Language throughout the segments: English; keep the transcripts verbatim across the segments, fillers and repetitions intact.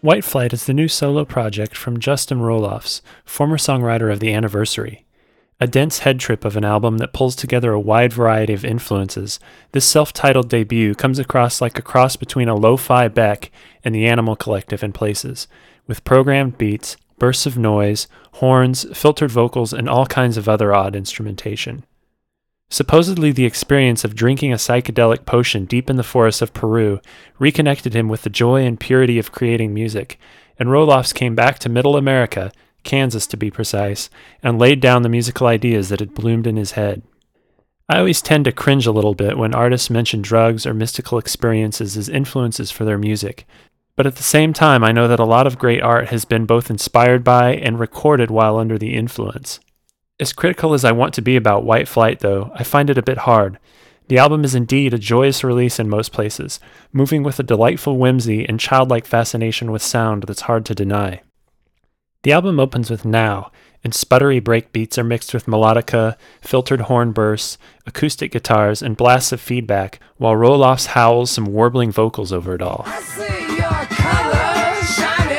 White Flight is the new solo project from Justin Roelofs, former songwriter of The Anniversary. A dense head trip of an album that pulls together a wide variety of influences, this self-titled debut comes across like a cross between a lo-fi Beck and the Animal Collective in places, with programmed beats, bursts of noise, horns, filtered vocals, and all kinds of other odd instrumentation. Supposedly the experience of drinking a psychedelic potion deep in the forests of Peru reconnected him with the joy and purity of creating music, and Roelofs came back to Middle America, Kansas to be precise, and laid down the musical ideas that had bloomed in his head. I always tend to cringe a little bit when artists mention drugs or mystical experiences as influences for their music, but at the same time I know that a lot of great art has been both inspired by and recorded while under the influence. As critical as I want to be about White Flight, though, I find it a bit hard. The album is indeed a joyous release in most places, moving with a delightful whimsy and childlike fascination with sound that's hard to deny. The album opens with Now, and sputtery break beats are mixed with melodica, filtered horn bursts, acoustic guitars, and blasts of feedback, while Roelofs howls some warbling vocals over it all. I see your colors shining.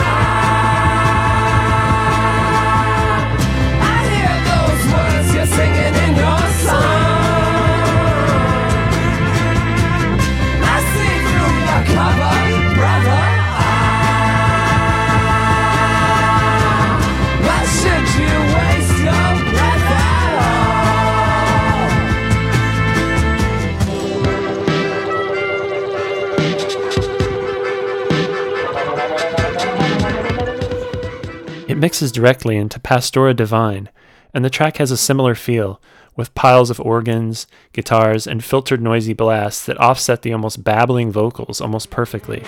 It mixes directly into Pastora Divine, and the track has a similar feel, with piles of organs, guitars, and filtered noisy blasts that offset the almost babbling vocals almost perfectly.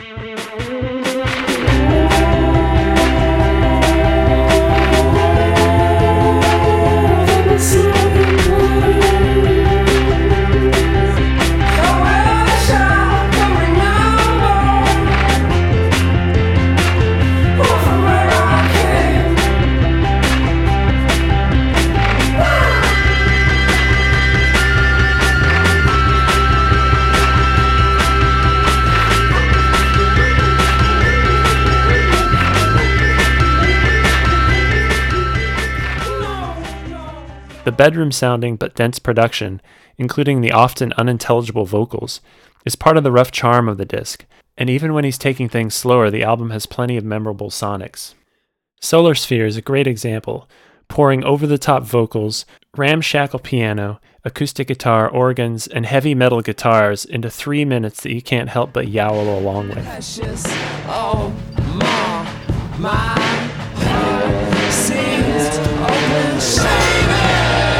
The bedroom-sounding but dense production, including the often unintelligible vocals, is part of the rough charm of the disc, and even when he's taking things slower, the album has plenty of memorable sonics. Solar Sphere is a great example, pouring over-the-top vocals, ramshackle piano, acoustic guitar, organs, and heavy metal guitars into three minutes that you can't help but yowl along with. Precious, oh, ma, my, seems open shame.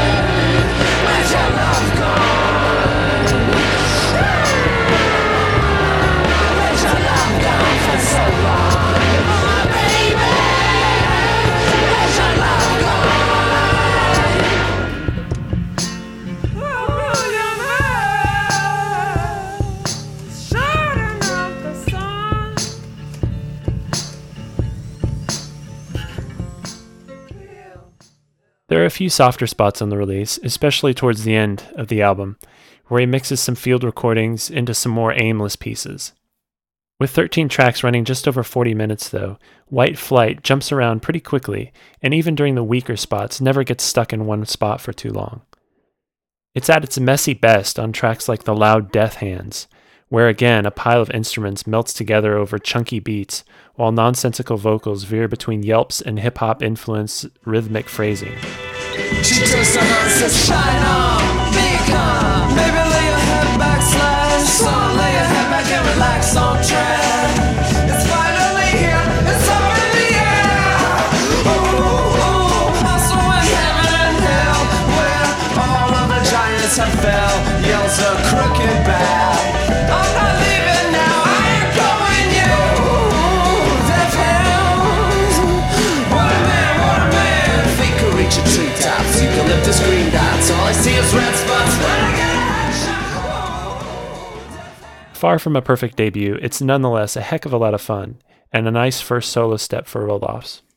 There are a few softer spots on the release, especially towards the end of the album, where he mixes some field recordings into some more aimless pieces. With thirteen tracks running just over forty minutes, though, White Flight jumps around pretty quickly, and even during the weaker spots, never gets stuck in one spot for too long. It's at its messy best on tracks like The Loud Death Hands, where again a pile of instruments melts together over chunky beats, while nonsensical vocals veer between yelps and hip-hop influenced rhythmic phrasing. She twists her hands, says, shine on, be calm. Baby, lay your head back, slide song. Lay your head back and relax on track. It's finally here, it's up in the air. Ooh, ooh, hustle in heaven and hell, where all of the giants have fell. Yells a crooked back. I'm not leaving now, I ain't going yet. Ooh, death hands. What a man, what a man. Feet can reach your treetops, you can lift the screen dots. All I see is red spots when I get action. Far from a perfect debut, it's nonetheless a heck of a lot of fun, and a nice first solo step for Roelofs.